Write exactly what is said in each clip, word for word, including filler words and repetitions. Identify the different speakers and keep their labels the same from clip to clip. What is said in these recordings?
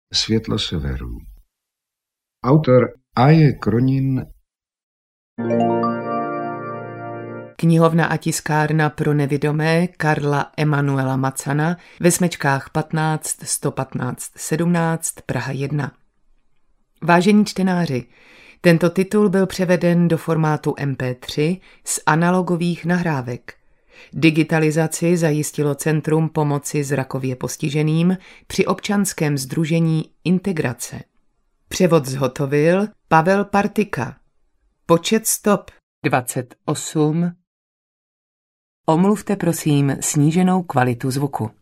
Speaker 1: Světlo severu. Autor A J. Kronin.
Speaker 2: Knihovna a tiskárna pro nevidomé Karla Emanuela Macana ve smečkách patnáct sto patnáct sedmnáct Praha jedna. Vážení čtenáři, tento titul byl převeden do formátu em pé tři z analogových nahrávek. Digitalizaci zajistilo Centrum pomoci zrakově postiženým při občanském sdružení Integrace. Převod zhotovil Pavel Partika. Počet stop dvacet osm. Omluvte prosím sníženou kvalitu zvuku.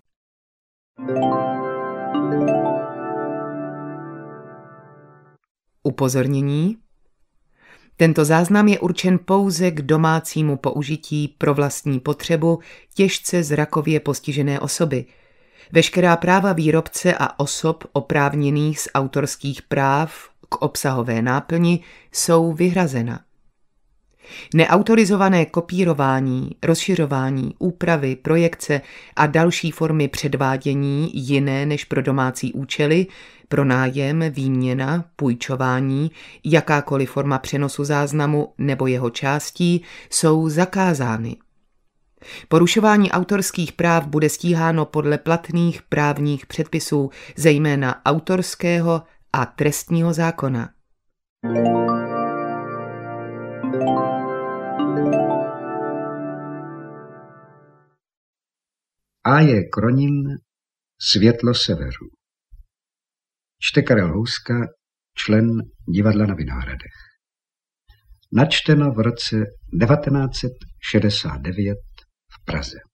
Speaker 2: Upozornění. Tento záznam je určen pouze k domácímu použití pro vlastní potřebu těžce zrakově postižené osoby. Veškerá práva výrobce a osob oprávněných z autorských práv k obsahové náplni jsou vyhrazena. Neautorizované kopírování, rozšiřování, úpravy, projekce a další formy předvádění jiné než pro domácí účely, pronájem, výměna, půjčování, jakákoliv forma přenosu záznamu nebo jeho částí jsou zakázány. Porušování autorských práv bude stíháno podle platných právních předpisů, zejména autorského a trestního zákona.
Speaker 1: A J. Kronin. Světlo severu. Čte Karel Houska, člen Divadla na Vinohradech. Načteno v roce devatenáct set šedesát devět v Praze.